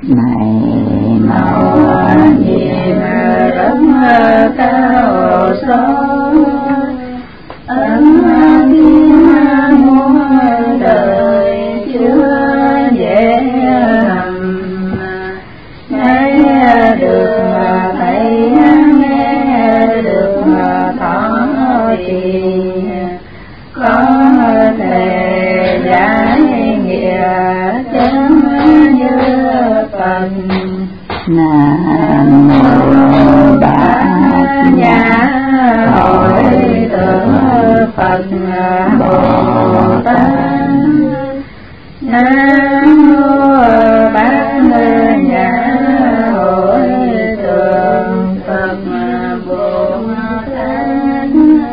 này nào nhìn đất cao sâu ấm thiên muôn đời chưa dễ lầm thấy được thấy nghe được thọ trì có thể giải nghĩa chấm như phần nam mô bát nhã hội tượng Phật Bồ Tát. Nam mô bát nhã hội tượng Phật Bồ Tát.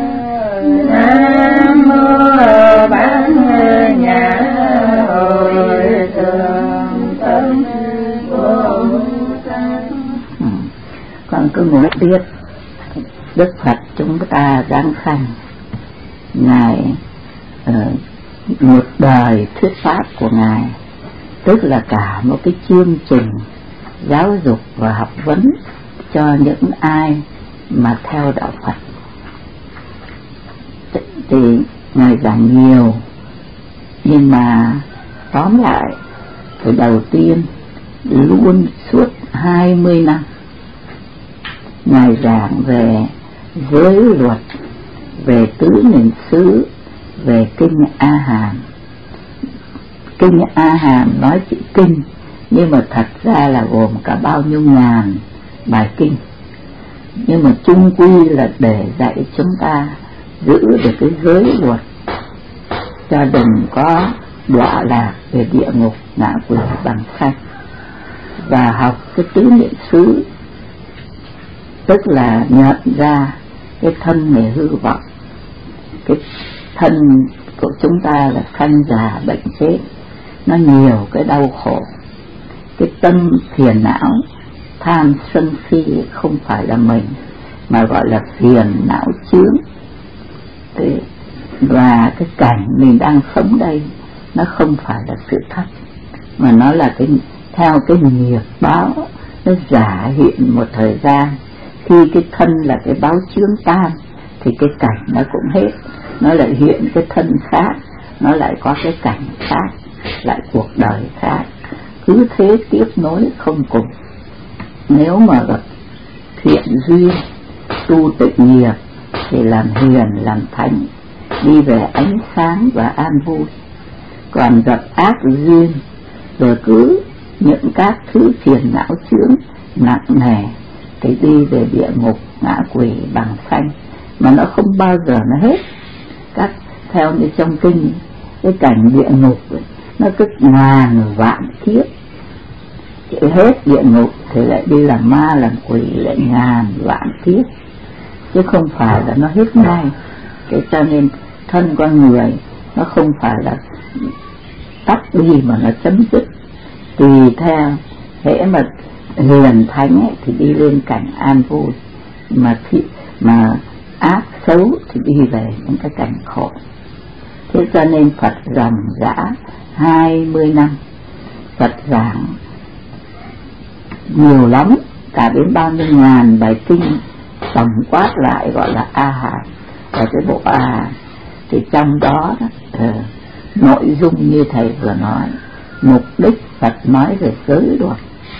Nam mô bát nhã hội tượng Phật Bồ Tát. Con cứ muốn biết Đức Phật chúng ta giáng sanh, Ngài một đời thuyết pháp của Ngài, tức là cả một cái chương trình giáo dục và học vấn cho những ai mà theo đạo Phật. Thì Ngài giảng nhiều, nhưng mà tóm lại từ đầu tiên luôn suốt 20 năm Ngài giảng về giới luật, về tứ niệm xứ, về kinh A Hàm. Kinh A Hàm nói chữ kinh, nhưng mà thật ra là gồm cả bao nhiêu ngàn bài kinh, nhưng mà chung quy là để dạy chúng ta giữ được cái giới luật, cho đừng có đọa lạc về địa ngục ngạ quỷ bằng sanh. Và học cái tứ niệm xứ, tức là nhận ra cái thân này hư vọng, cái thân của chúng ta là sanh già bệnh chết, nó nhiều cái đau khổ. Cái tâm phiền não tham sân si không phải là mình, mà gọi là phiền não chướng. Và cái cảnh mình đang sống đây nó không phải là sự thật, mà nó là theo cái nghiệp báo, nó giả hiện một thời gian. Khi cái thân là cái báo chướng tan thì cái cảnh nó cũng hết, nó lại hiện cái thân khác, nó lại có cái cảnh khác, lại cuộc đời khác, cứ thế tiếp nối không cùng. Nếu mà gặp thiện duyên, tu tịnh nghiệp thì làm hiền làm thánh, đi về ánh sáng và an vui. Còn gặp ác duyên rồi cứ những các thứ phiền não chướng nặng nề thì đi về địa ngục ngạ quỷ bằng sanh, mà nó không bao giờ nó hết. Theo như trong kinh, cái cảnh địa ngục ấy, nó cứ ngàn vạn kiếp, chỉ hết địa ngục thì lại đi làm ma làm quỷ lại ngàn vạn kiếp, chứ không phải là nó hết ngay. Cho nên thân con người nó không phải là tắt đi mà nó chấm dứt, tùy theo hễ mà hiền thánh ấy, thì đi lên cảnh an vui, mà ác xấu thì đi về những cái cảnh khổ. Thế cho nên Phật dòng dã 20 năm, Phật giảng nhiều lắm, cả đến 30.000 bài kinh tổng quát lại gọi là A Hàm. Và cái bộ A Hàm thì trong đó nội dung như thầy vừa nói, mục đích Phật nói về giới luật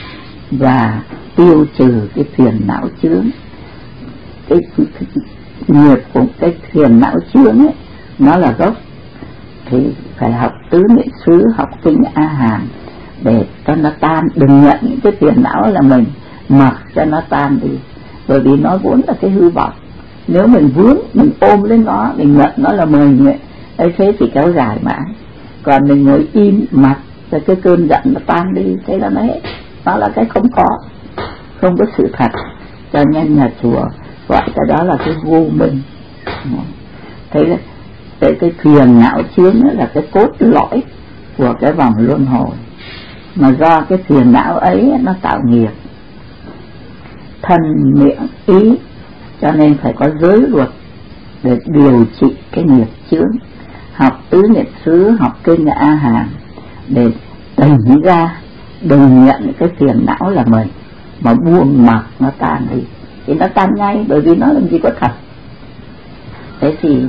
và tiêu trừ cái phiền não chướng. Cái nghiệp của cái phiền não chướng ấy, nó là gốc, thì phải học tứ niệm xứ, học kinh A Hàm để cho nó tan. Đừng nhận những cái phiền não là mình, mặc cho nó tan đi, bởi vì nó vốn là cái hư vọng. Nếu mình vướng, mình ôm lên nó, mình nhận nó là mình ấy, thế thì kéo dài mãi. Còn mình ngồi im mặc rồi cái cơn giận nó tan đi, thế là nó hết. Nó là cái không có sự thật. Cho nên nhà chùa gọi cái đó là cái vô minh. Thế là cái phiền não chướng là cái cốt lõi của cái vòng luân hồi, mà do cái phiền não ấy nó tạo nghiệp thân miệng ý, cho nên phải có giới luật để điều trị cái nghiệp chướng. Học tứ niệm xứ, học kinh A Hàm để tỉnh ra đừng nhận cái phiền não là mình, mà buông mặc nó tan đi, thì nó tan ngay, bởi vì nó làm gì có thật. Thế thì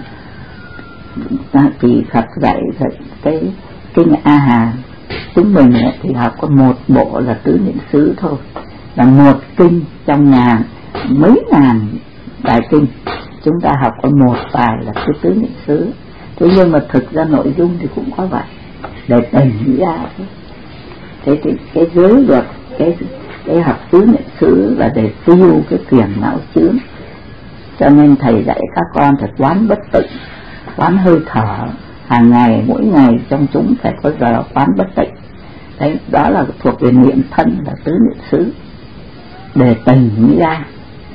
Phật dạy cái kinh A Hàm, chúng mình thì học có một bộ là tứ niệm xứ thôi, là một kinh trong mấy ngàn bài kinh, chúng ta học có một bài là cái tứ niệm xứ. Thế nhưng mà thực ra nội dung thì cũng có vậy, để tỉnh ra. Thế thì cái giới luật, cái học tứ niệm xứ là để tiêu cái phiền não chướng. Cho nên thầy dạy các con phải quán bất tịnh, quán hơi thở hàng ngày, mỗi ngày trong chúng phải có giờ quán bất tịnh. Đấy, đó là thuộc về niệm thân, là tứ niệm xứ, để tỉnh ra.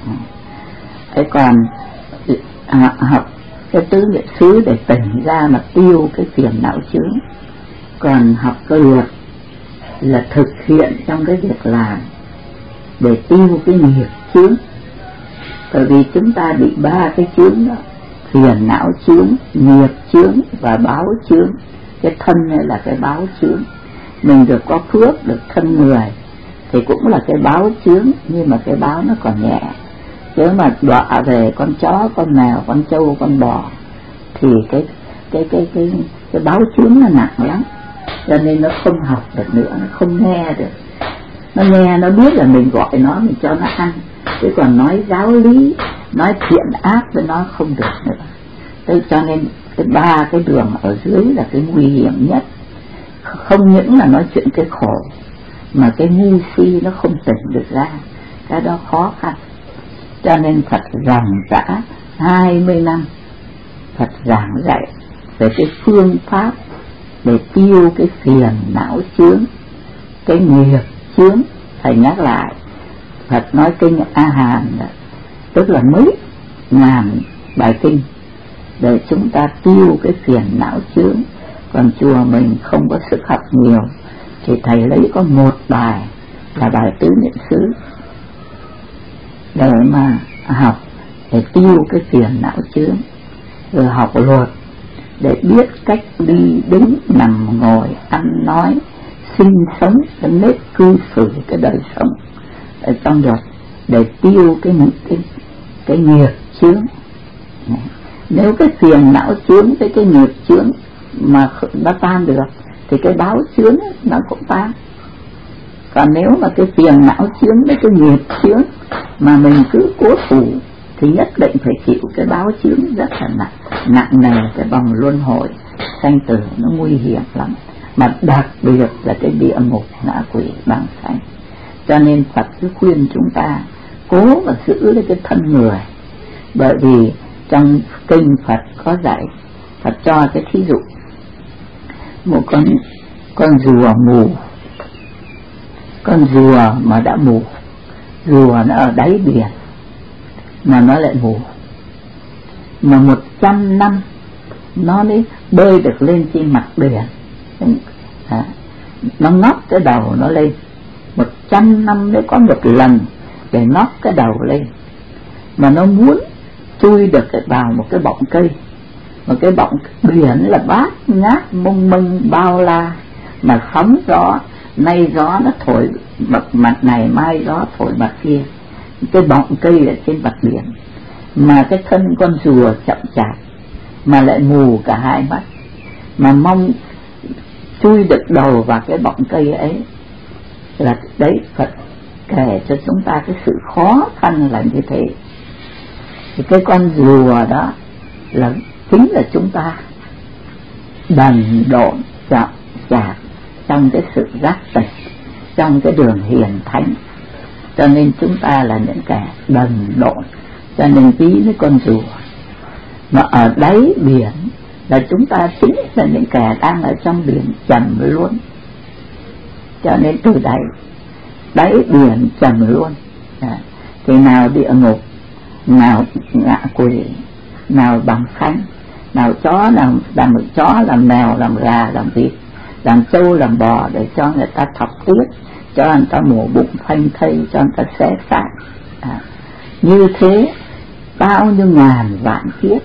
Thế còn học cái tứ niệm xứ để tỉnh ra mà tiêu cái phiền não chướng. Còn học cơ luật là thực hiện trong cái việc làm để tiêu cái nghiệp chướng. Bởi vì chúng ta bị ba cái chướng đó: phiền não chướng, nghiệp chướng và báo chướng. Cái thân này là cái báo chướng. Mình được có phước, được thân người thì cũng là cái báo chướng, nhưng mà cái báo nó còn nhẹ. Nếu mà đọa về con chó, con mèo, con trâu, con bò thì cái báo chướng nó nặng lắm. Cho nên nó không học được nữa, nó không nghe được. Nó nghe, nó biết là mình gọi nó, mình cho nó ăn, chứ còn nói giáo lý, nói thiện ác với nó không được nữa. Thế cho nên cái ba cái đường ở dưới là cái nguy hiểm nhất. Không những là nói chuyện cái khổ, mà cái ngu si nó không tỉnh được ra, cái đó khó khăn. Cho nên Phật giảng dã 20 năm, Phật giảng dạy về cái phương pháp để tiêu cái phiền não chướng, cái nghiệp chướng. Thầy nhắc lại, Phật nói kinh A Hàm tức là mấy ngàn bài kinh để chúng ta tiêu cái phiền não chướng. Còn chùa mình không có sức học nhiều thì thầy lấy có một bài là bài tứ niệm xứ để mà học, để tiêu cái phiền não chướng. Rồi học luật để biết cách đi đứng nằm ngồi ăn nói sinh sống, cái nếp cư xử, cái đời sống ở trong luật, để tiêu cái nghiệp chướng. Nếu cái phiền não chướng với cái nghiệp chướng mà nó tan được thì cái báo chướng nó cũng tan. Còn nếu mà cái phiền não chướng với cái nghiệp chướng mà mình cứ cố thủ thì nhất định phải chịu cái báo chướng rất là nặng nề. Cái vòng luân hồi sanh tử nó nguy hiểm lắm, mà đặc biệt là cái địa ngục ngạ quỷ bàng sanh. Cho nên Phật cứ khuyên chúng ta cố mà giữ lấy cái thân người. Bởi vì trong kinh Phật có dạy, Phật cho cái thí dụ một con rùa mù. Con rùa mà đã mù, rùa nó ở đáy biển mà nó lại mù, mà 100 năm nó mới bơi được lên trên mặt biển. Nó ngóc cái đầu nó lên, 100 năm mới có một lần để ngóc cái đầu lên. Mà nó muốn chui được vào một cái bọng cây, một cái bọng biển là bát ngát mông mông bao la, mà sóng gió, nay gió nó thổi mặt này, mai gió thổi mặt kia. Cái bọng cây ở trên mặt biển, mà cái thân con rùa chậm chạp, mà lại mù cả hai mắt, mà mong chui được đầu vào cái bọng cây ấy. Là đấy, Phật kể cho chúng ta cái sự khó khăn là như thế. Thì cái con rùa đó là chính là chúng ta đần độn chậm chạp trong cái sự giác tỉnh, trong cái đường hiền thánh. Cho nên chúng ta là những kẻ đần độn. Cho nên ví với con rùa mà ở đáy biển là chúng ta chính là những kẻ đang ở trong biển trầm luôn. Cho nên từ đáy biển trầm luôn. Thì nào địa ngục, nào ngạ quỷ, nào bằng khánh, nào chó làm chó, làm mèo, làm gà, làm vịt, làm trâu, làm bò để cho người ta thọc tiết, cho người ta mổ bụng phanh thây, cho người ta xé xác. Như thế bao nhiêu ngàn vạn kiếp.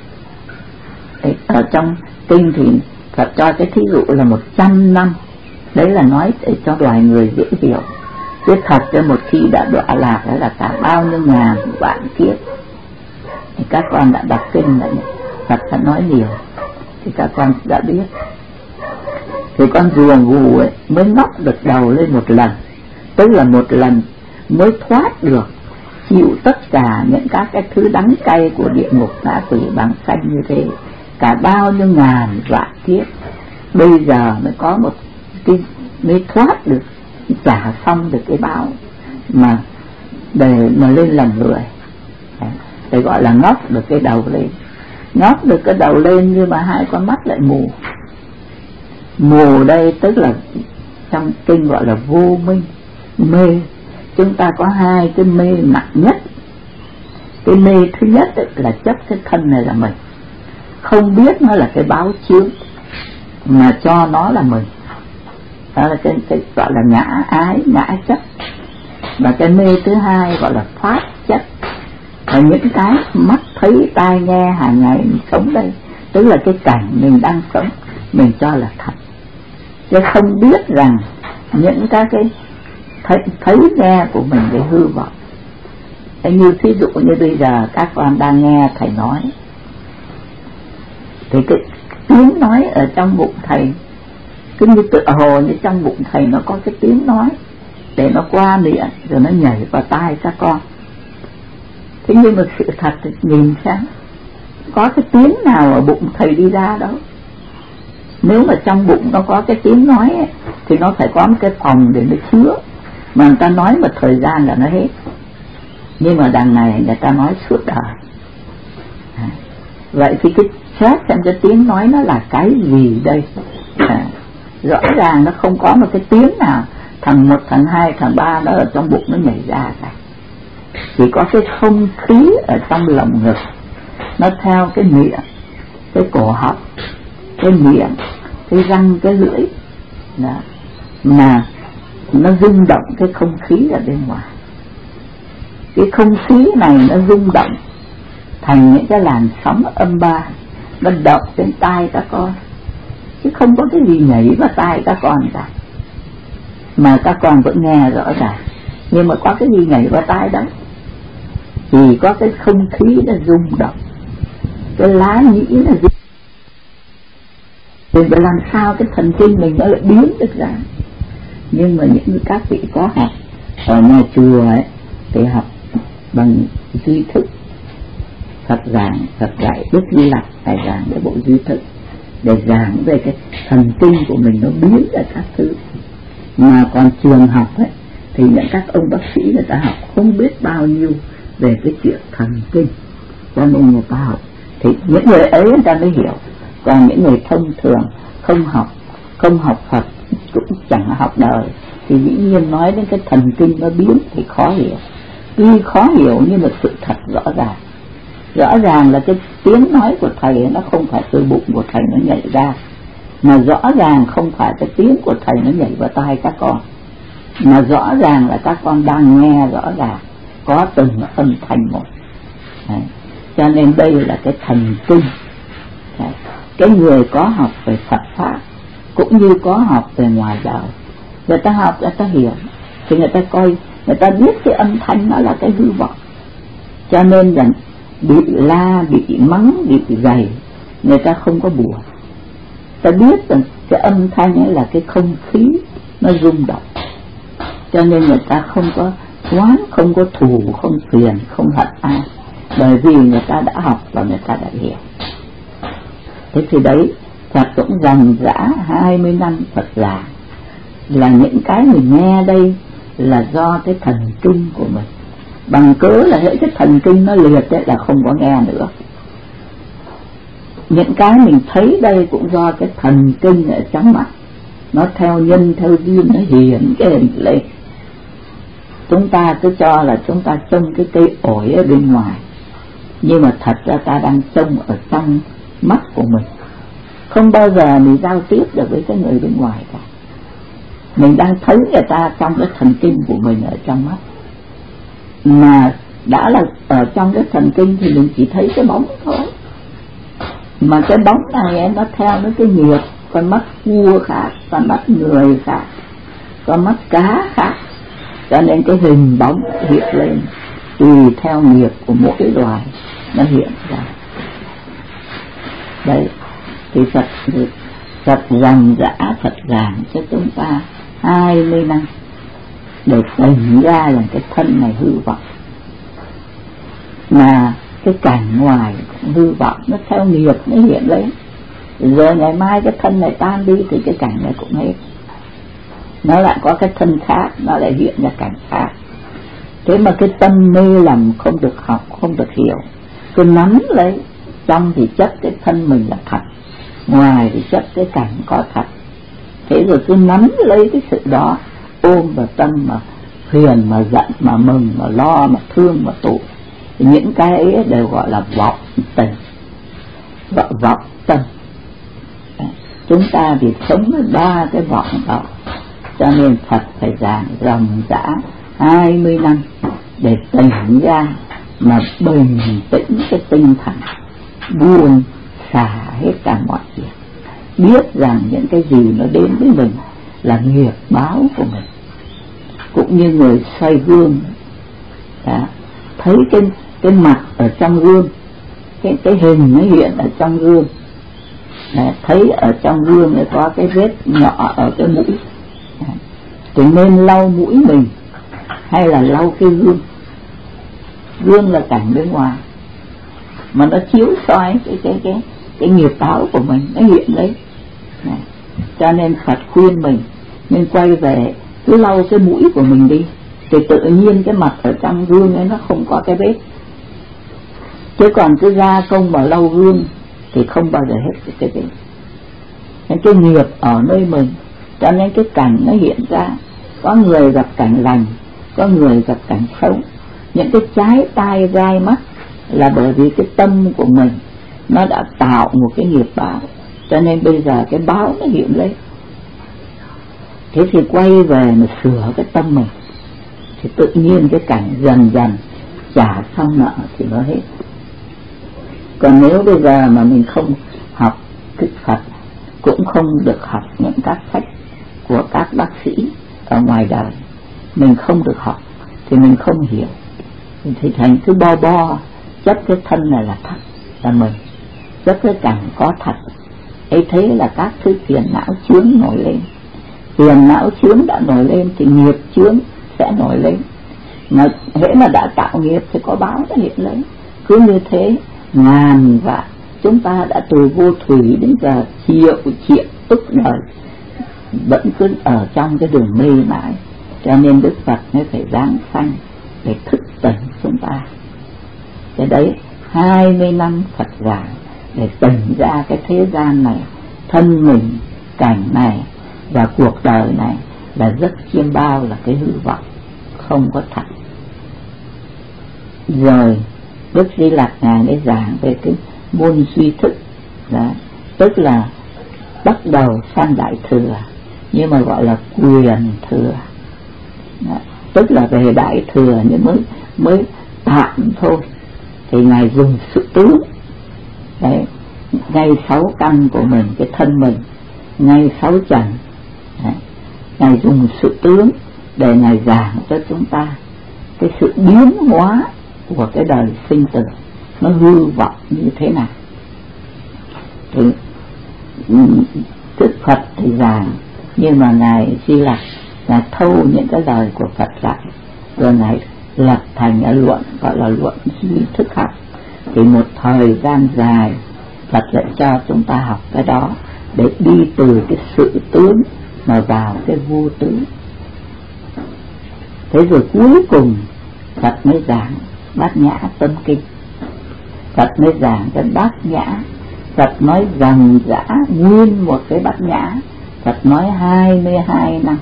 Ở trong kinh thì Phật cho cái thí dụ là 100 năm Đấy là nói để cho loài người dễ hiểu. Chứ thật ra một khi đã đọa lạc đó là cả bao nhiêu ngàn vạn kiếp. Thì các con đã đọc kinh là Phật đã nói nhiều, thì các con đã biết. Thì con rùa gù ấy mới ngóc được đầu lên một lần, tức là một lần mới thoát được, chịu tất cả những các cái thứ đắng cay của địa ngục ngã quỷ bằng sanh như thế, cả bao nhiêu ngàn vạn kiếp. Bây giờ mới có một cái, mới thoát được, trả xong được cái báo mà để mà lên làm người. Để gọi là ngóc được cái đầu lên. Ngóc được cái đầu lên nhưng mà hai con mắt lại mù. Mù đây tức là trong kinh gọi là vô minh, mê. Chúng ta có hai cái mê nặng nhất. Cái mê thứ nhất là chấp cái thân này là mình, không biết nó là cái báo chướng mà cho nó là mình. Đó là cái gọi là ngã ái, ngã chấp. Và cái mê thứ hai gọi là pháp chấp, là những cái mắt thấy tai nghe hàng ngày mình sống đây, tức là cái cảnh mình đang sống mình cho là thật, chứ không biết rằng những các cái thấy nghe của mình để hư vọng. Thế như ví dụ như bây giờ các con đang nghe thầy nói, thì cái tiếng nói ở trong bụng thầy cứ như tự hồ như trong bụng thầy nó có cái tiếng nói để nó qua miệng rồi nó nhảy vào tai các con. Thế nhưng mà sự thật thì nhìn xem có cái tiếng nào ở bụng thầy đi ra đâu. Nếu mà trong bụng nó có cái tiếng nói ấy, thì nó phải có một cái phòng để nó chứa, mà người ta nói một thời gian là nó hết. Nhưng mà đằng này người ta nói suốt đời. Vậy thì cái xét xem cái tiếng nói nó là cái gì đây? Rõ ràng nó không có một cái tiếng nào thằng 1, thằng 2, thằng 3 nó ở trong bụng nó nhảy ra cả. Chỉ có cái không khí ở trong lồng ngực, nó theo cái miệng, cái cổ họng, cái miệng, cái răng, cái lưỡi đó, mà nó rung động cái không khí ở bên ngoài. Cái không khí này nó rung động thành những cái làn sóng âm ba, nó động trên tai các con, chứ không có cái gì nhảy vào tai các con cả, mà các con vẫn nghe rõ ràng. Nhưng mà có cái gì nhảy vào tai đó? Chỉ có cái không khí nó rung động, cái lá nhĩ nó rung. Thì làm sao cái thần kinh mình nó lại biến được ra? Nhưng mà những các vị có học ở nhà chùa ấy thì học bằng duy thức. Phật giảng, Phật dạy Đức Di Lặc phải giảng cái bộ duy thức để giảng về cái thần kinh của mình nó biến ra các thứ. Mà còn trường học ấy thì những các ông bác sĩ người ta học không biết bao nhiêu về cái chuyện thần kinh, cho nên người ta học thì những người ấy người ta mới hiểu. Còn những người thông thường không học Phật cũng chẳng học đời thì dĩ nhiên nói đến cái thần kinh nó biến thì khó hiểu. Tuy khó hiểu nhưng mà sự thật rõ ràng là cái tiếng nói của thầy nó không phải từ bụng của thầy nó nhảy ra, mà rõ ràng không phải cái tiếng của thầy nó nhảy vào tai các con, mà rõ ràng là các con đang nghe rõ ràng có từng âm thanh một. Đấy. Cho nên đây là cái thần kinh. Đấy. Cái người có học về Phật pháp cũng như có học về ngoài đời, người ta học, người ta hiểu thì người ta coi, người ta biết cái âm thanh nó là cái hư vọng. Cho nên là bị la, bị mắng, bị gầy người ta không có buồn. Ta biết rằng cái âm thanh ấy là cái không khí nó rung động, cho nên người ta không có oán, không có thù, không phiền, không hận ai, bởi vì người ta đã học và người ta đã hiểu. Thế thì đấy, Phật cũng dòng dã 20 năm Phật giảng là những cái mình nghe đây là do cái thần kinh của mình. Bằng cớ là hệ cái thần kinh nó liệt đấy là không có nghe nữa. Những cái mình thấy đây cũng do cái thần kinh ở trong mắt, nó theo nhân theo duyên nó hiện cái hình lên. Chúng ta cứ cho là chúng ta trông cái cây ổi ở bên ngoài, nhưng mà thật ra ta đang trông ở trong mắt của mình. Không bao giờ mình giao tiếp được với cái người bên ngoài cả. Mình đang thấy người ta trong cái thần kinh của mình ở trong mắt. Mà đã là ở trong cái thần kinh thì mình chỉ thấy cái bóng thôi. Mà cái bóng này nó theo nó cái nghiệp con mắt cua khác, con mắt người khác, con mắt cá khác, cho nên cái hình bóng hiện lên tùy theo nghiệp của mỗi loài nó hiện ra. Đấy thì Phật rằng dã, Phật giảng cho chúng ta 20 năm để tỉnh ra rằng cái thân này hư vọng, mà cái cảnh ngoài cũng hư vọng, nó theo nghiệp nó hiện lên. Rồi ngày mai cái thân này tan đi thì cái cảnh này cũng hết, nó lại có cái thân khác, nó lại hiện ra cảnh khác. Thế mà cái tâm mê lầm không được học, không được hiểu, cứ nắm lấy trong thì chấp cái thân mình là thật, ngoài thì chấp cái cảnh có thật. Thế rồi cứ nắm lấy cái sự đó, ôm vào tâm mà phiền, mà giận, mà mừng, mà lo, mà thương, mà tụ. Những cái ấy đều gọi là vọng tình, vọng tâm. Chúng ta thì sống với 3 cái vọng đó, cho nên Phật phải giảng ròng rã 20 năm để tỉnh ra mà bình tĩnh cái tinh thần, buông xả hết cả mọi việc, biết rằng những cái gì nó đến với mình là nghiệp báo của mình. Cũng như người soi gương đó, thấy cái mặt ở trong gương, cái hình nó hiện ở trong gương, thấy ở trong gương nó có cái vết nhỏ ở cái mũi, thì nên lau mũi mình hay là lau cái gương? Gương là cảnh bên ngoài mà nó chiếu soi cái nghiệp báo của mình nó hiện đấy. Cho nên Phật khuyên mình nên quay về cứ lau cái mũi của mình đi, thì tự nhiên cái mặt ở trong gương ấy nó không có cái vết. Chứ còn cứ ra công mà lau gương thì không bao giờ hết cái vết. Nên cái nghiệp ở nơi mình, cho nên cái cảnh nó hiện ra. Có người gặp cảnh lành, có người gặp cảnh xấu. Những cái trái tai gai mắt là bởi vì cái tâm của mình nó đã tạo một cái nghiệp báo, cho nên bây giờ cái báo nó hiện lên. Thế thì quay về mà sửa cái tâm mình thì tự nhiên cái cảnh dần dần trả xong nợ thì nó hết. Còn nếu bây giờ mà mình không học Đức Phật, cũng không được học những các sách của các bác sĩ ở ngoài đời, mình không được học thì mình không hiểu, thì thành cứ bo chấp cái thân này là thật, là mình, chấp cái cảnh có thật ấy. Thế là các thứ phiền não chướng nổi lên. Phiền não chướng đã nổi lên thì nghiệp chướng sẽ nổi lên, mà hễ mà đã tạo nghiệp thì có báo nó hiện lên. Cứ như thế ngàn vạn, chúng ta đã từ vô thủy đến giờ triệu ức đời vẫn cứ ở trong cái đường mê mãi. Cho nên Đức Phật mới phải giáng sanh để thức tỉnh chúng ta. Cái đấy 20 năm Phật giảng để tỉnh ra cái thế gian này, thân mình, cảnh này và cuộc đời này là rất chiêm bao, là cái hư vọng, không có thật. Rồi Đức Di Lặc Ngài mới giảng về cái môn duy thức đó, tức là bắt đầu sang Đại Thừa, nhưng mà gọi là quyền thừa đó, tức là về Đại Thừa nhưng mới tạm thôi. Thì Ngài dùng sự tướng đấy, ngay 6 căn của mình, cái thân mình, ngay 6 trần đấy. Ngài dùng sự tướng để Ngài giảng cho chúng ta cái sự biến hóa của cái đời sinh tử nó hư vọng như thế nào. Thì Đức Phật thì giảng, nhưng mà Ngài Di Lặc là thâu những cái lời của Phật dạy, rồi Ngài lập thành cái luận gọi là luận duy thức học. Thì một thời gian dài Phật dạy cho chúng ta học cái đó để đi từ cái sự tướng mà vào cái vô tướng. Thế rồi cuối cùng Phật mới giảng Bát Nhã Tâm Kinh. Phật mới giảng cái Bát Nhã. Phật nói rằng dã nguyên một cái Bát Nhã. Phật nói 22 năm.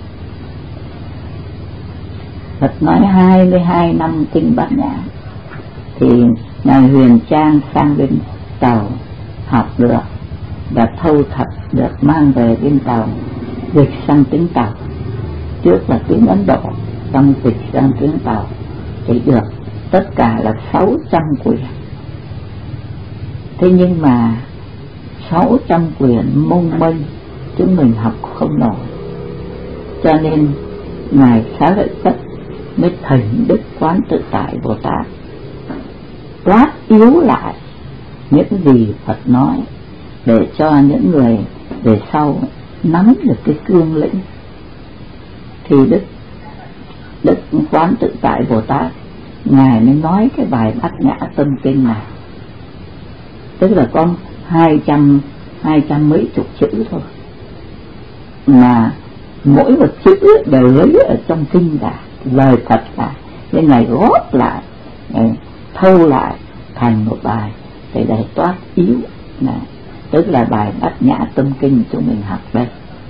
Phật nói 22 năm kinh Bát Nhã. Thì Ngài Huyền Trang sang bên Tàu học được và thâu thập được, mang về bên Tàu, dịch sang tiếng Tàu. Trước là tiếng Ấn Độ, xong dịch sang tiếng Tàu thì được tất cả là 600 quyển. Thế nhưng mà 600 quyển mông mênh chúng mình học không nổi, cho nên ngài Xá Lợi Phất mới thỉnh Đức Quán Tự Tại Bồ Tát quát yếu lại những gì Phật nói, để cho những người về sau nắm được cái cương lĩnh. Thì Đức Quán Tự Tại Bồ Tát ngài mới nói cái bài Bát Nhã Tâm Kinh này, tức là có 200 mấy chục chữ thôi, mà mỗi một chữ đều lấy ở trong kinh cả, lời Phật cả, nên ngài góp lại, ngài thâu lại thành một bài để toát yếu này, tức là bài Bát Nhã Tâm Kinh chúng mình học đây.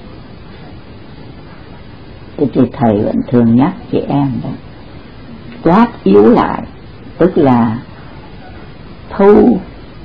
Thì thầy vẫn thường nhắc chị em đấy, toát yếu lại tức là thâu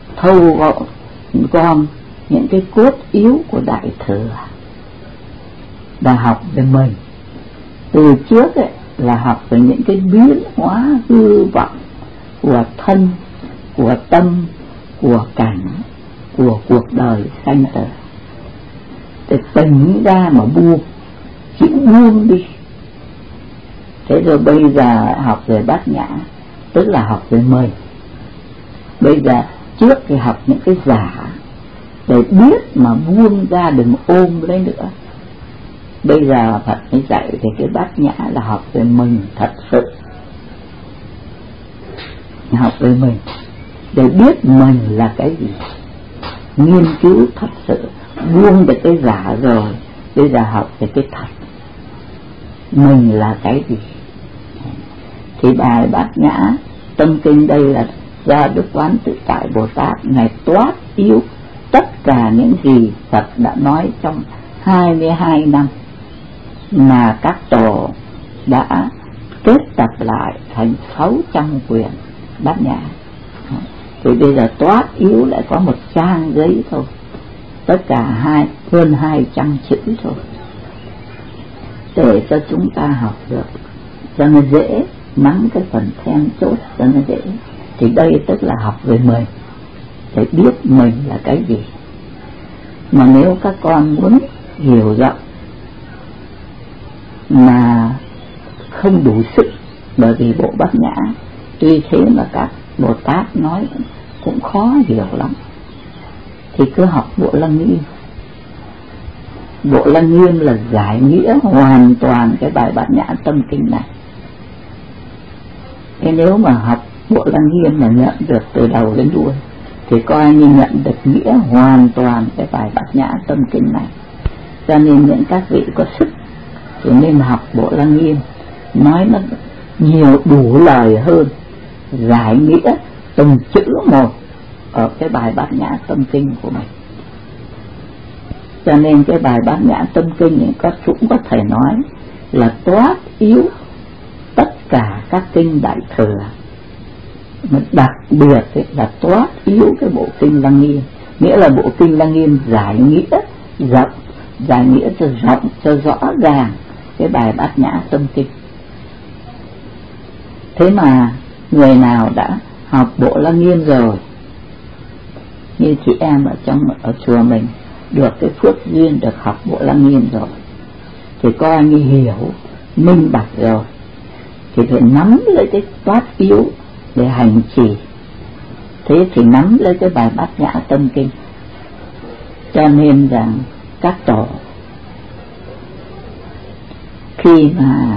gom những cái cốt yếu của Đại Thừa và học về mình. Từ trước ấy là học về những cái biến hóa hư vọng của thân, của tâm, của cảnh, của cuộc đời sanh tử, để tỉnh ra mà buông, chịu buông đi. Thế rồi bây giờ học về Bát Nhã tức là học về mình. Bây giờ trước thì học những cái giả để biết mà buông ra, đừng ôm lấy nữa. Bây giờ Phật mới dạy về cái Bát Nhã là học về mình thật sự, học về mình để biết mình là cái gì, nghiên cứu thật sự, buông được cái giả rồi bây giờ học về cái thật, mình là cái gì. Thì bài Bát Nhã Tâm Kinh đây là do Đức Quán Tự Tại Bồ Tát ngài toát yếu tất cả những gì Phật đã nói trong 22 năm mà các tổ đã kết tập lại thành 600 quyển Bát Nhã. Thì bây giờ toát yếu lại có một trang giấy thôi, tất cả hơn 200 chữ thôi, để cho chúng ta học được cho nó dễ, nắm cái phần then chốt cho nó dễ. Thì đây tức là học về mình, để biết mình là cái gì. Mà nếu các con muốn hiểu rộng mà không đủ sức, bởi vì bộ Bát Nhã tuy thế mà các Bồ Tát nói cũng khó hiểu lắm, thì cứ học bộ Lăng Nghiêm. Bộ Lăng Nghiêm là giải nghĩa hoàn toàn cái bài Bát Nhã Tâm Kinh này. Thế nếu mà học bộ Lăng Nghiêm mà nhận được từ đầu đến đuôi thì coi như nhận được nghĩa hoàn toàn cái bài Bát Nhã Tâm Kinh này. Cho nên những các vị có sức thì nên học bộ Lăng Nghiêm, nói nó nhiều đủ lời hơn, giải nghĩa từng chữ một ở cái bài Bát Nhã Tâm Kinh của mình. Cho nên cái bài Bát Nhã Tâm Kinh này cũng có thể nói là toát yếu tất cả các kinh Đại Thừa, mà đặc biệt là toát yếu cái bộ kinh Lăng Nghiêm. Nghĩa là bộ kinh Lăng Nghiêm giải nghĩa rộng, giải nghĩa cho rộng, cho rõ ràng cái bài Bát Nhã Tâm Kinh. Thế mà người nào đã học bộ Lăng Nghiêm rồi, như chị em ở chùa mình được cái phước duyên được học bộ Lăng Nghiêm rồi, thì coi như hiểu minh bạch rồi, thì phải nắm lấy cái toát yếu để hành trì. Thế thì nắm lấy cái bài Bát Nhã Tâm Kinh. Cho nên rằng các tổ khi mà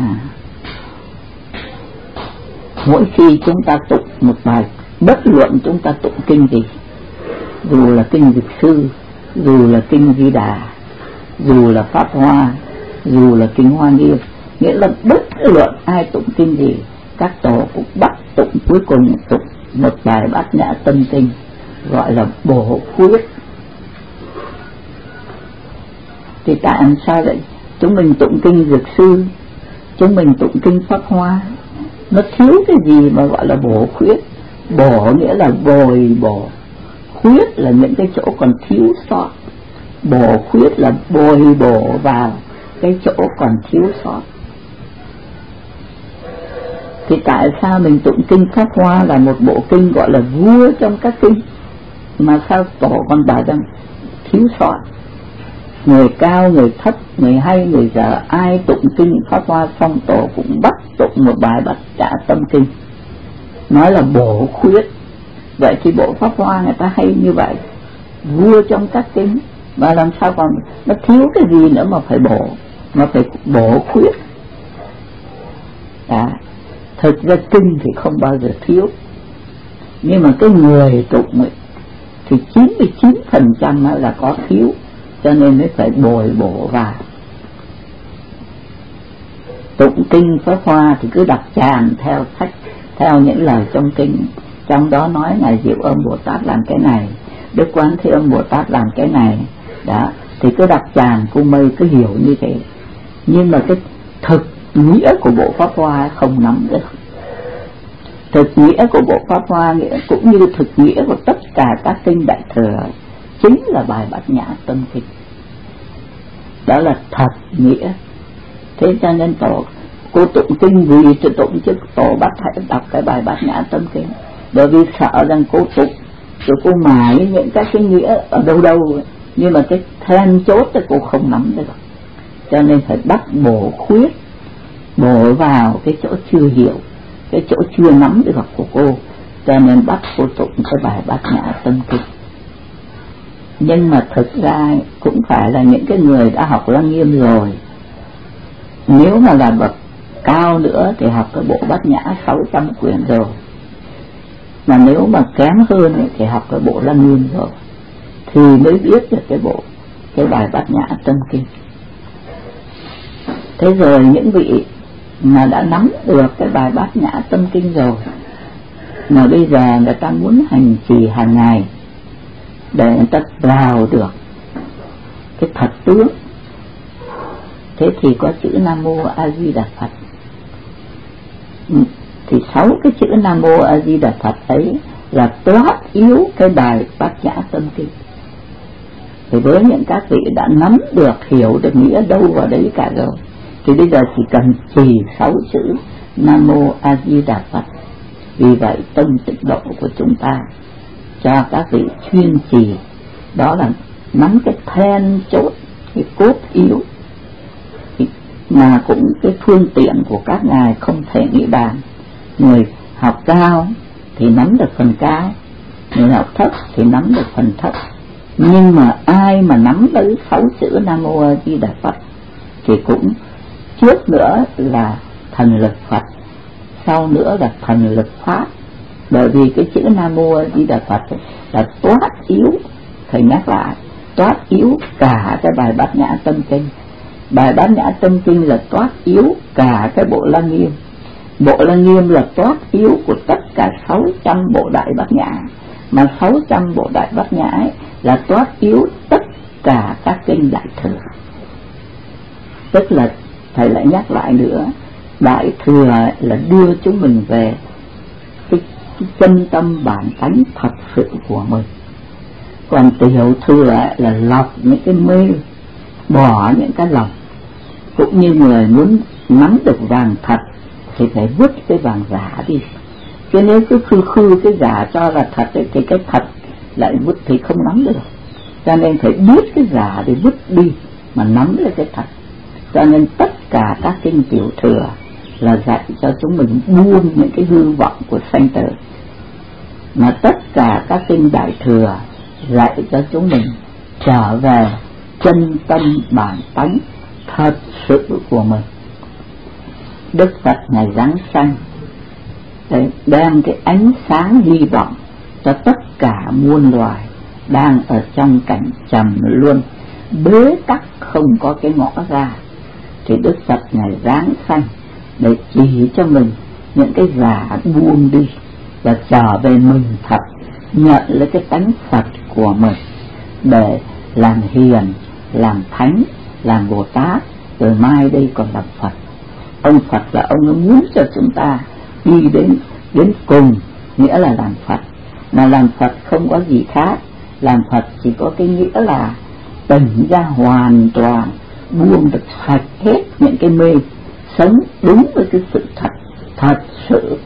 mỗi khi chúng ta tụng một bài, bất luận chúng ta tụng kinh gì, dù là kinh Dịch Sư, dù là kinh Di Đà, dù là Pháp Hoa, dù là kinh Hoa Nghiêm, nghĩa là bất luận ai tụng kinh gì, các tổ cũng bắt tụng cuối cùng tụng một bài Bát Nhã Tâm Kinh, gọi là bổ khuyết. Thì tại sao vậy? Chúng mình tụng kinh Dược Sư, chúng mình tụng kinh Pháp Hoa, nó thiếu cái gì mà gọi là bổ khuyết? Bổ nghĩa là bồi bổ, khuyết là những cái chỗ còn thiếu sót. Bổ khuyết là bồi bổ vào cái chỗ còn thiếu sót. Thì tại sao mình tụng kinh Pháp Hoa là một bộ kinh gọi là vua trong các kinh, mà sao tổ còn bảo rằng thiếu sót. Người cao, người thấp, người hay, người dở, ai tụng kinh Pháp Hoa xong tổ cũng bắt tụng một bài Bát Nhã Tâm Kinh, nói là bổ khuyết. Vậy thì bộ Pháp Hoa người ta hay như vậy, vua trong các kinh, và làm sao còn nó thiếu cái gì nữa mà phải bổ, mà phải bổ khuyết. Đó. Thực ra kinh thì không bao giờ thiếu, nhưng mà cái người tụng ấy, thì 99% là có thiếu, cho nên mới phải bồi bổ vào. Tụng kinh Pháp Hoa thì cứ đọc tràn theo sách, theo những lời trong kinh, trong đó nói Ngài Diệu Âm Bồ Tát làm cái này, Đức Quán Thế Âm Bồ Tát làm cái này, đó, thì cứ đọc tràn cung mây cứ hiểu như thế. Nhưng mà cái thực nghĩa của bộ Pháp Hoa không nắm được. Thực nghĩa của bộ Pháp Hoa nghĩa cũng như thực nghĩa của tất cả các kinh Đại Thừa chính là bài Bát Nhã Tâm Kinh. Đó là thật nghĩa. Thế cho nên tổ cô tụng kinh vì cho tụng, chứ tổ bắt phải đọc cái bài Bát Nhã Tâm Kinh, bởi vì sợ rằng cô tụng rồi cô mài những cái nghĩa ở đâu đâu, nhưng mà cái then chốt thì cô không nắm được, cho nên phải bắt bổ khuyết, bổ vào cái chỗ chưa hiểu, cái chỗ chưa nắm được của cô, cho nên bắt cô tụng cái bài Bát Nhã Tâm Kinh. Nhưng mà thực ra cũng phải là những cái người đã học Lăng Nghiêm rồi. Nếu mà là bậc cao nữa thì học cái bộ Bát Nhã 600 quyển rồi, mà nếu mà kém hơn ấy, thì học cái bộ Lăng Nghiêm rồi, thì mới biết được cái bài Bát Nhã Tâm Kinh. Thế rồi những vị mà đã nắm được cái bài Bát Nhã Tâm Kinh rồi, mà bây giờ người ta muốn hành trì hàng ngày để người ta vào được cái thật tướng, thế thì có chữ Nam Mô A Di Đà Phật. Thì 6 cái chữ Nam Mô A Di Đà Phật ấy là toát yếu cái bài Bát Nhã Tâm Kinh. Thì với những các vị đã nắm được, hiểu được nghĩa đâu vào đấy cả rồi, thì bây giờ chỉ cần trì 6 chữ Nam Mô A Di Đà Phật. Vì vậy tông tịnh độ của chúng ta cho các vị chuyên trì, đó là nắm cái then chốt, cái cốt yếu, mà cũng cái phương tiện của các ngài không thể nghĩ bàn. Người học cao thì nắm được phần cao, người học thấp thì nắm được phần thấp. Nhưng mà ai mà nắm tới 6 chữ Nam Mô A Di Đà Phật thì cũng trước nữa là thần lực Phật, sau nữa là thần lực Pháp. Bởi vì cái chữ Nam Mô A Di Đà Phật là toát yếu, thầy nhắc lại, toát yếu cả cái bài Bát Nhã Tâm Kinh. Bài Bát Nhã Tâm Kinh là toát yếu cả cái bộ Lăng Nghiêm. Bộ Lăng Nghiêm là toát yếu của tất cả 600 bộ Đại Bát Nhã, mà 600 bộ Đại Bát Nhã ấy là toát yếu tất cả các kinh Đại Thừa. Tức là thầy lại nhắc lại nữa, Đại Thừa là đưa chúng mình về cái chân tâm bản tánh thật sự của mình. Còn Tiểu Thừa là lọc những cái mê, bỏ những cái lọc. Cũng như người muốn nắm được vàng thật thì phải vứt cái vàng giả đi. Chứ nếu cứ khư cái giả cho là thật ấy, thì cái thật lại vứt thì không nắm được. Cho nên phải biết cái giả để vứt đi mà nắm được cái thật. Cho nên tất cả các kinh Tiểu Thừa là dạy cho chúng mình buông những cái hư vọng của sanh tử, mà tất cả các kinh Đại Thừa dạy cho chúng mình trở về chân tâm bản tánh thật sự của mình. Đức Phật Ngài giáng sanh để đem cái ánh sáng hy vọng cho tất cả muôn loài đang ở trong cảnh trầm luân bế tắc không có cái ngõ ra. Thì Đức Phật Ngài giáng sanh để chỉ cho mình những cái giả buông đi và trở về mình thật, nhận lấy cái tánh Phật của mình để làm hiền, làm thánh, làm Bồ Tát, rồi mai đây còn làm Phật. Ông Phật là ông muốn cho chúng ta đi đến cùng, nghĩa là làm Phật. Mà làm Phật không có gì khác, làm Phật chỉ có cái nghĩa là tỉnh ra hoàn toàn, buông được sạch hết những cái mê, sống đúng với cái sự thật sự.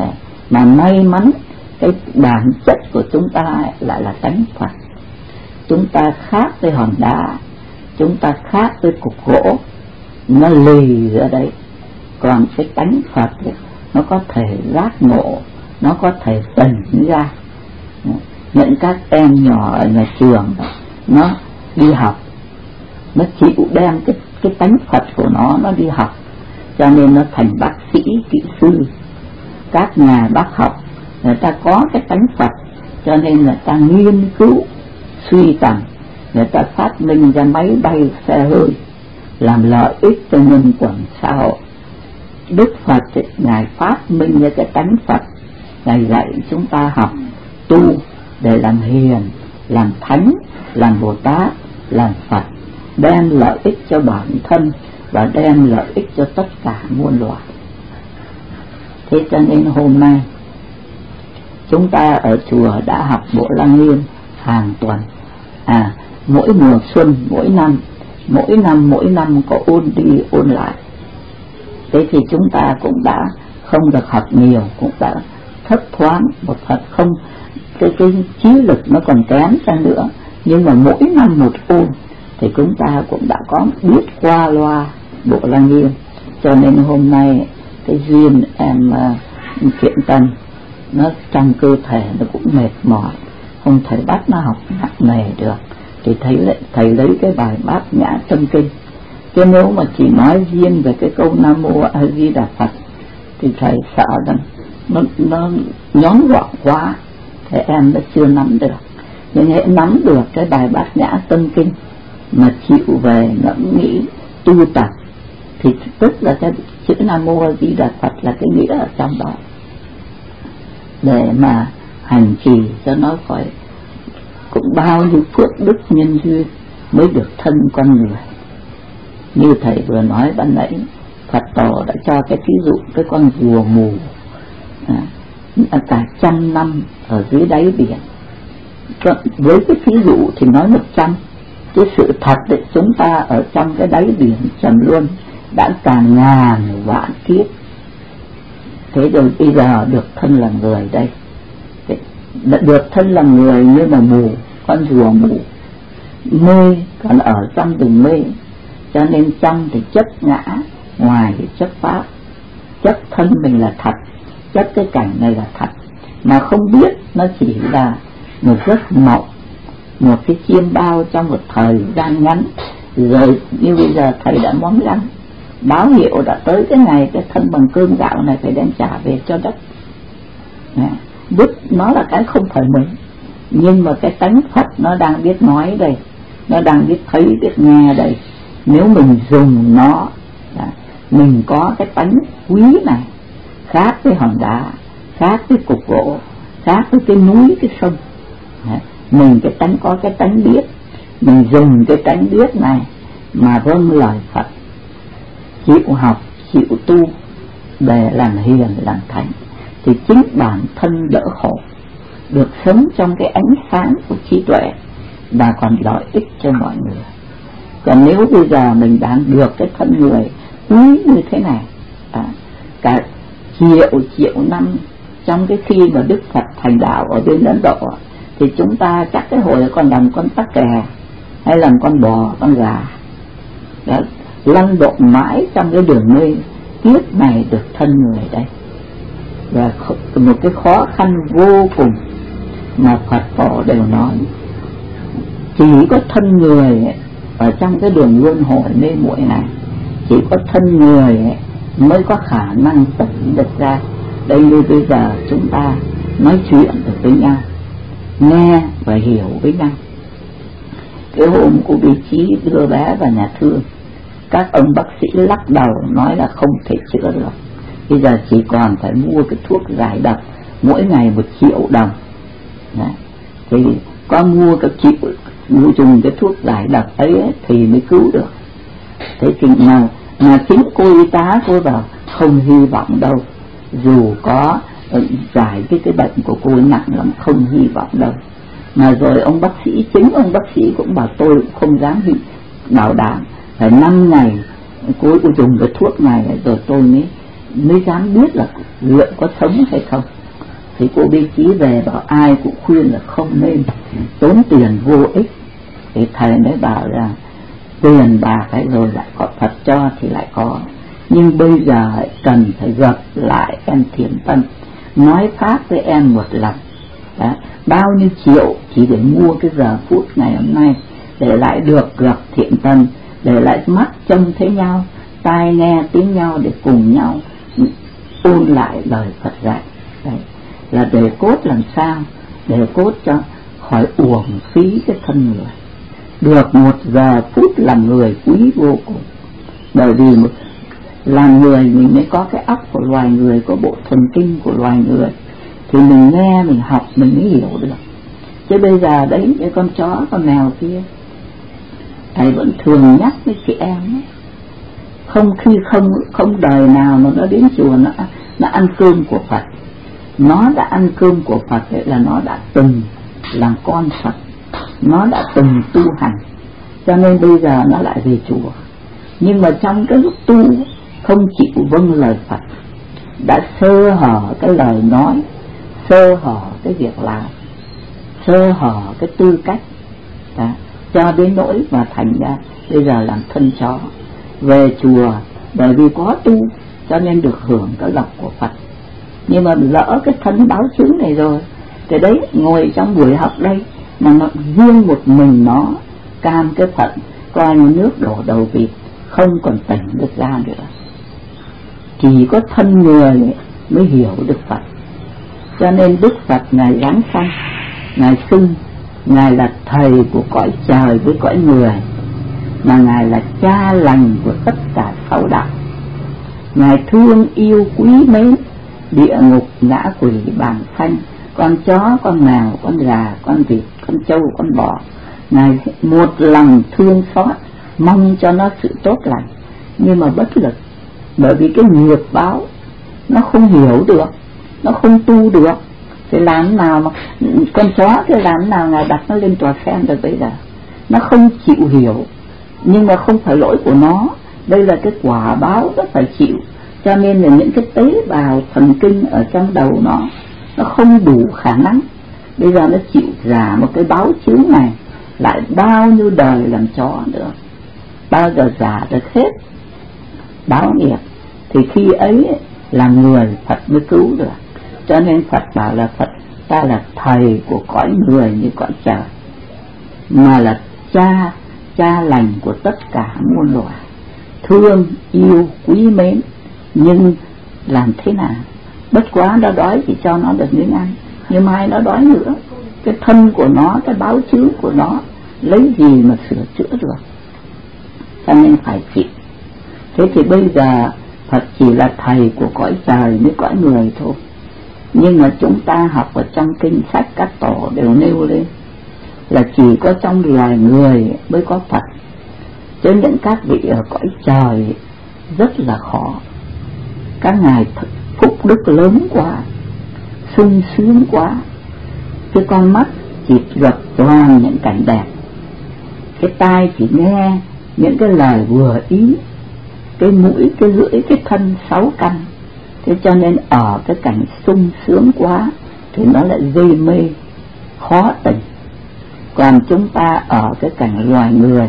Mà may mắn cái bản chất của chúng ta lại là tánh Phật. chúng ta khác với hòn đá, chúng ta khác với cục gỗ, nó lì ở đấy. Còn cái tánh Phật ấy, nó có thể giác ngộ, nó có thể tỉnh ra. Những các em nhỏ ở nhà trường nó đi học, nó chịu đem cái tánh Phật của nó đi học, cho nên nó thành bác sĩ, kỹ sư. Các nhà bác học người ta có cái tánh Phật, cho nên người ta nghiên cứu suy tầm, người ta phát minh ra máy bay xe hơi làm lợi ích cho nhân quần xã hội. Đức Phật ấy, Ngài phát minh ra cái tánh Phật, Ngài dạy chúng ta học tu để làm hiền, làm thánh, làm Bồ Tát, làm Phật, đem lợi ích cho bản thân và đem lợi ích cho tất cả muôn loài. Thế cho nên hôm nay chúng ta ở chùa đã học Bộ Lăng Nghiêm hàng tuần, mỗi mùa xuân, mỗi năm có ôn đi ôn lại. Thế thì chúng ta cũng đã không được học nhiều, cũng đã thấp thoáng một phần, không cái trí lực nó còn kém ra nữa, nhưng mà mỗi năm một ôn thì chúng ta cũng đã có biết qua loa Bộ Lăng Nghiêm. Cho nên hôm nay cái duyên em Kiện Tân nó trong cơ thể nó cũng mệt mỏi, không thể bắt nó học nặng nề được, thì thầy lấy cái bài Bát Nhã Tâm Kinh. Chứ nếu mà chỉ nói riêng về cái câu Nam Mô A Di Đà Phật thì thầy sợ rằng nó nhóm gọn quá, thì em nó chưa nắm được. Nhưng hãy nắm được cái bài Bát Nhã Tâm Kinh mà chịu về ngẫm nghĩ tu tập, thì tức là cái chữ Nam Mô A Di Đà Phật là cái nghĩa ở trong đó, để mà hành trì cho nó khỏi cũng bao nhiêu phước đức nhân duyên mới được thân con người. Như thầy vừa nói ban nãy, Phật tổ đã cho cái ví dụ cái con rùa mù cả 100 năm ở dưới đáy biển. Với cái ví dụ thì nói 100, chứ sự thật đấy, chúng ta ở trong cái đáy biển trầm luân đã cả ngàn vạn kiếp. Thế rồi bây giờ được thân là người đây, được thân là người nhưng mà mù, con rùa mù, mê còn ở trong rừng mê. Cho nên trong thì chấp ngã, ngoài thì chấp pháp, chấp thân mình là thật, chấp cái cảnh này là thật, mà không biết nó chỉ là một giấc mộng, một cái chiêm bao trong một thời gian ngắn. Rồi như bây giờ thầy đã mong rằng báo hiệu đã tới cái ngày cái thân bằng cơm gạo này phải đem trả về cho đất. Vứt nó là cái không phải mình, nhưng mà cái tánh Phật nó đang biết nói đây, nó đang biết thấy biết nghe đây. Nếu mình dùng nó, mình có cái tánh quý này, khác với hòn đá, khác với cục gỗ, khác với cái núi cái sông. Mình cái tánh có cái tánh biết, mình dùng cái tánh biết này mà vâng lời Phật, chịu học, chịu tu để làm hiền làm thánh, thì chính bản thân đỡ khổ, được sống trong cái ánh sáng của trí tuệ và còn lợi ích cho mọi người. Còn nếu bây giờ mình đang được cái thân người quý như thế này, cả triệu năm trong cái khi mà Đức Phật thành đạo ở bên Ấn Độ, thì chúng ta chắc cái hồi còn làm con tắc kè hay làm con bò con gà, lăn lộn mãi trong cái đường mê. Kiếp này được thân người đây, và một cái khó khăn vô cùng mà Phật tổ đều nói, chỉ có thân người ở trong cái đường luân hồi mê muội này, chỉ có thân người mới có khả năng tỉnh được ra. Đây như bây giờ chúng ta nói chuyện được với nhau, nghe và hiểu với nhau. Cái hôm cô Bí Trí đưa bé vào nhà thương, các ông bác sĩ lắc đầu nói là không thể chữa được, bây giờ chỉ còn phải mua cái thuốc giải độc mỗi ngày 1 triệu đồng. Thì có mua cái dùng cái thuốc giải độc ấy thì mới cứu được. Thế thì mà chính cô y tá cô bảo không hy vọng đâu, dù có giải cái bệnh của cô nặng lắm, không hy vọng đâu. Mà rồi ông bác sĩ, chính ông bác sĩ cũng bảo tôi cũng không dám bảo đảm, phải 5 ngày cô dùng cái thuốc này rồi tôi mới dám biết là liệu có sống hay không. Thì cô Bí Trí về bảo ai cũng khuyên là không nên tốn tiền vô ích, Thì thầy mới bảo rằng tiền bạc ấy rồi lại có, Phật cho thì lại có, nhưng bây giờ cần phải gặp lại em Thiện Tân, nói pháp với em một lần. Đó, bao nhiêu triệu chỉ để mua cái giờ phút ngày hôm nay, để lại được gặp Thiện Tân, để lại mắt trông thấy nhau, tai nghe tiếng nhau, để cùng nhau ôn lại lời Phật dạy. Đấy, là để cốt làm sao, để cốt cho khỏi uổng phí cái thân người. Được một giờ phút làm người quý vô cùng, bởi vì làm người mình mới có cái óc của loài người, có bộ thần kinh của loài người, thì mình nghe, mình học, mình mới hiểu được. Chứ bây giờ đấy, cái con chó, con mèo kia, thầy vẫn thường nhắc với chị em ấy, không đời nào mà nó đến chùa nó ăn cơm của Phật. Nó đã ăn cơm của Phật vậy là nó đã từng làm con Phật, nó đã từng tu hành, cho nên bây giờ nó lại về chùa. Nhưng mà trong cái lúc tu không chịu vâng lời Phật, đã sơ hở cái lời nói, sơ hở cái việc làm, sơ hở cái tư cách. Đó, cho đến nỗi mà thành ra bây giờ làm thân chó. Về chùa bởi vì có tu cho nên được hưởng cái lộc của Phật, nhưng mà lỡ cái thân báo chứng này rồi thì đấy, ngồi trong buổi học đây mà nó riêng một mình nó cam cái phận, coi như nước đổ đầu vịt, không còn tỉnh được ra nữa. Chỉ có thân người mới hiểu được Phật. Cho nên Đức Phật Ngài giáng sanh, Ngài xưng Ngài là thầy của cõi trời với cõi người, mà Ngài là cha lành của tất cả sáu đạo. Ngài thương yêu quý mến địa ngục, ngã quỷ, bàng phanh, con chó, con mèo, con gà, con vịt, con trâu, con bò. Ngài một lòng thương xót, mong cho nó sự tốt lành, nhưng mà bất lực, bởi vì cái nghiệp báo nó không hiểu được, nó không tu được. Thì làm nào mà con chó thì làm nào Ngài đặt nó lên tòa sen được bây giờ? Nó không chịu hiểu, nhưng mà không phải lỗi của nó, đây là cái quả báo nó phải chịu. Cho nên là những cái tế bào thần kinh ở trong đầu nó không đủ khả năng. Bây giờ nó chịu giả một cái báo chướng này, lại bao nhiêu đời làm chó nữa, bao giờ giả được hết báo nghiệp. Thì khi ấy làm người Phật mới cứu được. Cho nên Phật bảo là Phật ta là thầy của cõi người như cõi trời, mà là cha lành của tất cả muôn loài, thương yêu quý mến. Nhưng làm thế nào? Bất quá nó đói thì cho nó được miếng ăn, nhưng mai nó đói nữa, cái thân của nó, cái báo chướng của nó lấy gì mà sửa chữa được? Cho nên phải chịu. Thế thì bây giờ Phật chỉ là thầy của cõi trời với cõi người thôi. Nhưng mà chúng ta học ở trong kinh sách các tổ đều nêu lên là chỉ có trong loài người mới có Phật, chứ những các vị ở cõi trời rất là khó. Các ngài phúc đức lớn quá, sung sướng quá, cái con mắt chỉ gặp toàn những cảnh đẹp, cái tai chỉ nghe những cái lời vừa ý, cái mũi, cái lưỡi, cái thân 6 căn. Thế cho nên ở cái cảnh sung sướng quá thì nó lại gây mê, khó tỉnh. Còn chúng ta ở cái cảnh loài người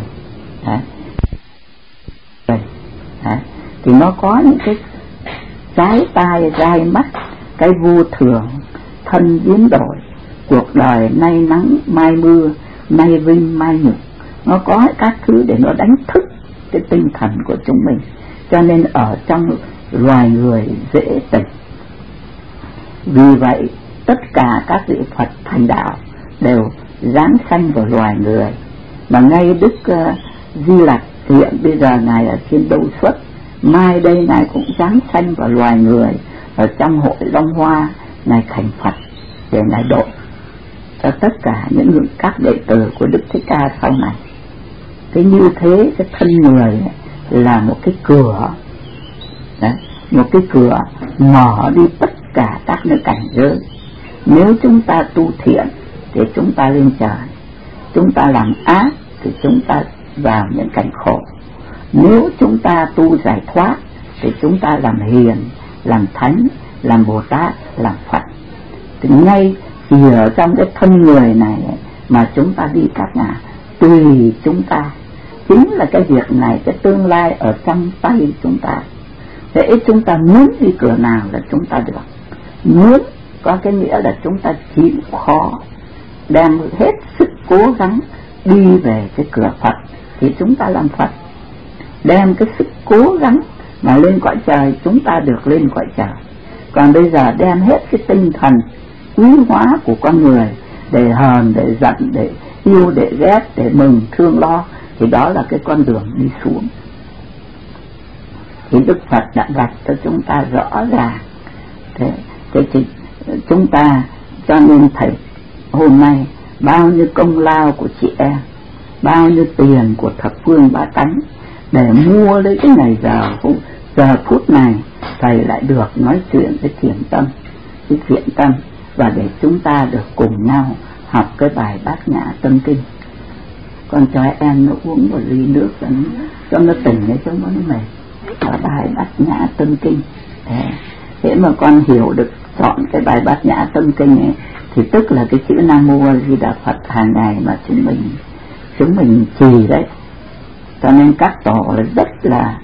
thì nó có những cái trái tai gai mắt, cái vô thường, thân biến đổi, cuộc đời nay nắng mai mưa, nay vinh mai nhục. Nó có các thứ để nó đánh thức cái tinh thần của chúng mình. Cho nên ở trong loài người dễ tỉnh. Vì vậy tất cả các vị Phật thành đạo đều giáng sanh vào loài người. Mà ngay Đức Di Lặc hiện bây giờ Ngài ở trên Đâu Xuất, mai đây Ngài cũng giáng sanh vào loài người ở trong hội Long Hoa, Ngài thành Phật để Ngài độ cho tất cả những các đệ tử của Đức Thích Ca sau này. Thế như thế cái thân người là một cái cửa, đấy, một cái cửa mở đi tất cả các nơi cảnh giới. Nếu chúng ta tu thiện thì chúng ta lên trời, chúng ta làm ác thì chúng ta vào những cảnh khổ. Nếu chúng ta tu giải thoát thì chúng ta làm hiền, làm thánh, làm Bồ Tát, làm Phật. Thì ngay chỉ ở trong cái thân người này mà chúng ta đi các ngả tùy chúng ta. Chính là cái việc này, cái tương lai ở trong tay chúng ta. Thế chúng ta muốn đi cửa nào là chúng ta được. Muốn có cái nghĩa là chúng ta chịu khó, đang hết sức cố gắng đi về cái cửa Phật thì chúng ta làm Phật. Đem cái sức cố gắng mà lên cõi trời, chúng ta được lên cõi trời. Còn bây giờ đem hết cái tinh thần quý hóa của con người để hờn, để giận, để yêu, để ghét, để mừng, thương, lo, thì đó là cái con đường đi xuống. Thì Đức Phật đã vạch cho chúng ta rõ ràng. Thế thì chúng ta, cho nên thầy hôm nay bao nhiêu công lao của chị em, bao nhiêu tiền của thập phương bá tánh để mua lấy cái ngày giờ phút này, thầy lại được nói chuyện với Thiện Tâm, và để chúng ta được cùng nhau học cái bài Bát Nhã Tâm Kinh. Con cho em nó uống một ly nước cho nó tỉnh để cho nó mệt. Ở bài Bát Nhã Tâm Kinh. Thế mà con hiểu được chọn cái bài Bát Nhã Tâm Kinh ấy, thì tức là cái chữ Nam Mô A Di Đà Phật hàng ngày mà chúng mình trì đấy. Cho nên các tổ là rất là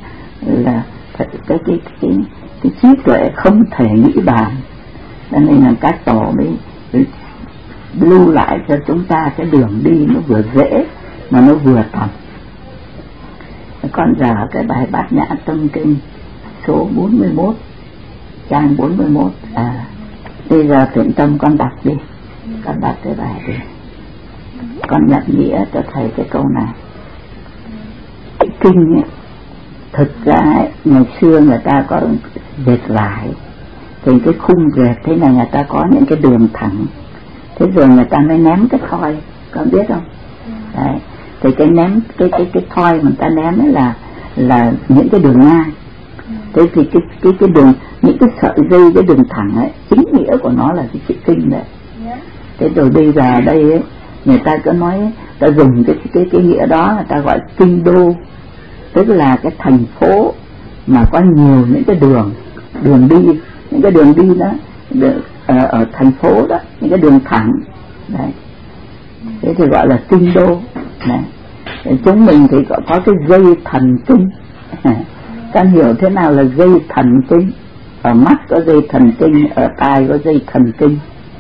cái trí tuệ không thể nghĩ bàn. Cho nên là các tổ mới lưu lại cho chúng ta cái đường đi nó vừa dễ mà nó vừa tầm. Con giờ cái bài Bát Nhã Tâm Kinh số 41, trang 41. Bây giờ Thiện Tâm con đọc đi, con đọc cái bài đi. Con nhận nghĩa cho thầy cái câu này. Cái kinh ấy, thực ra ấy, ngày xưa người ta có dệt vải, thì cái khung dệt thế này người ta có những cái đường thẳng, thế rồi người ta mới ném cái thoi, con biết không? Đấy, thì cái ném cái thoi mà người ta ném ấy là những cái đường ngang. Thế thì cái đường, những cái sợi dây, cái đường thẳng ấy, chính nghĩa của nó là cái chữ kinh đấy. Thế rồi bây giờ đây ấy, người ta cứ nói, ta dùng cái nghĩa đó, người ta gọi kinh đô, tức là cái thành phố mà có nhiều những cái đường đi, những cái đường đi đó ở thành phố đó, những cái đường thẳng đấy. Thế thì gọi là kinh đô đấy. Chúng mình thì có cái dây thần kinh. Con hiểu thế nào là dây thần kinh? Ở mắt có dây thần kinh, ở tai có dây thần kinh.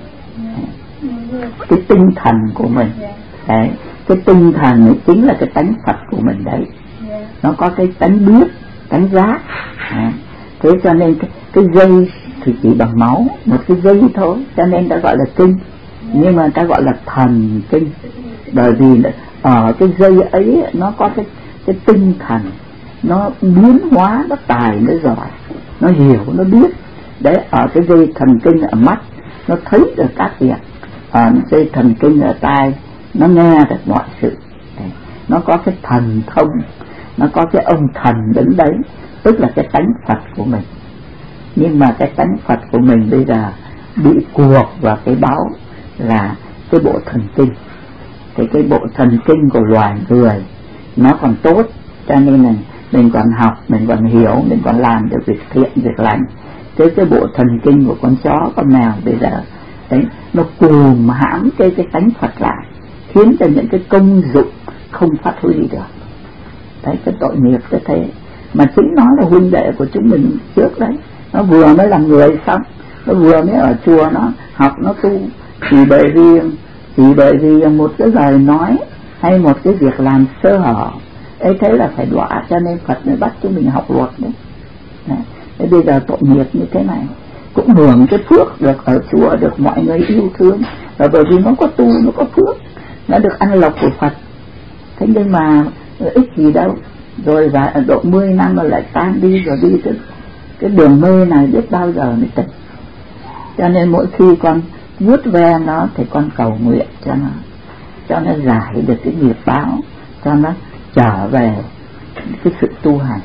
Cái tinh thần của mình đấy, cái tinh thần ấy chính là cái tánh Phật của mình đấy. Nó có cái tánh biết, tánh giác. Thế cho nên cái dây thì chỉ bằng máu, một cái dây thôi, cho nên ta gọi là kinh. Nhưng mà ta gọi là thần kinh, bởi vì ở cái dây ấy nó có cái tinh thần, nó biến hóa, nó tài, nó giỏi, nó hiểu, nó biết. Đấy, ở cái dây thần kinh ở mắt nó thấy được các việc, ở dây thần kinh ở tai nó nghe được mọi sự. Đấy, nó có cái thần thông, nó có cái ông thần đứng đấy, tức là cái tánh Phật của mình. Nhưng mà cái tánh Phật của mình bây giờ bị cuộc vào cái báu là cái bộ thần kinh. Thì cái bộ thần kinh của loài người nó còn tốt, cho nên là mình còn học, mình còn hiểu, mình còn làm được việc thiện, việc lành. Thế cái bộ thần kinh của con chó, con mèo bây giờ đấy, nó cùm hãm cái tánh Phật lại, khiến cho những cái công dụng không phát huy được. Đấy, cái tội nghiệp như thế. Mà chính nó là huynh đệ của chúng mình trước đấy. Nó vừa mới làm người xong, nó vừa mới ở chùa nó học, nó tu, chỉ bởi vì một cái lời nói hay một cái việc làm sơ hở ấy, thế là phải đọa, cho nên Phật mới bắt chúng mình học luật đấy. Thế bây giờ tội nghiệp như thế này cũng hưởng cái phước được ở chùa, được mọi người yêu thương, và bởi vì nó có tu, nó có phước, nó được ăn lộc của Phật. Thế nhưng mà ích gì đâu, rồi và độ 10 năm mà lại tan đi, rồi đi tới cái đường mê này biết bao giờ mới tỉnh. Cho nên mỗi khi con vuốt ve nó thì con cầu nguyện cho nó giải được cái nghiệp báo, cho nó trở về cái sự tu hành.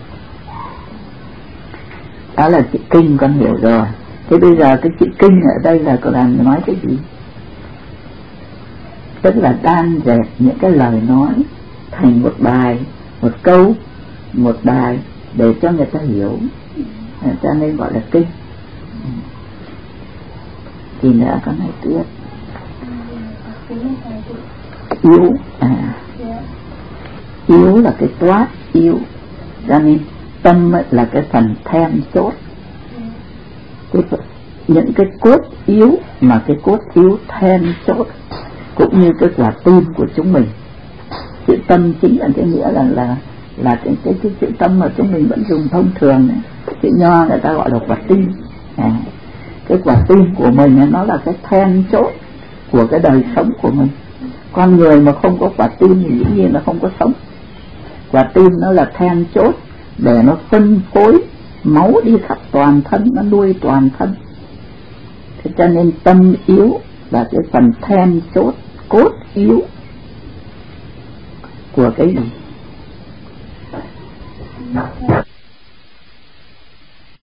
Đó là chữ kinh, con hiểu rồi. Thế bây giờ cái chữ kinh ở đây là cô làm nói cái gì? Tức là đan dệt những cái lời nói thành một bài, một câu, một bài để cho người ta hiểu, cho nên gọi là kinh. Thì nữa con nói tiếp yếu yếu là cái toát yếu, cho nên tâm là cái phần then chốt. Những cái cốt yếu mà cái cốt yếu then chốt, cũng như cái quả tim của chúng mình. Chữ tâm chính là cái nghĩa là cái chữ tâm mà chúng mình vẫn dùng thông thường này. Chữ nho người ta gọi là quả tim. Cái quả tim của mình nó là cái then chốt của cái đời sống của mình. Con người mà không có quả tim thì dĩ nhiên là không có sống. Quả tim nó là then chốt để nó phân phối máu đi khắp toàn thân, nó nuôi toàn thân. Thế cho nên tâm yếu là cái phần then chốt, cốt yếu của cái gì?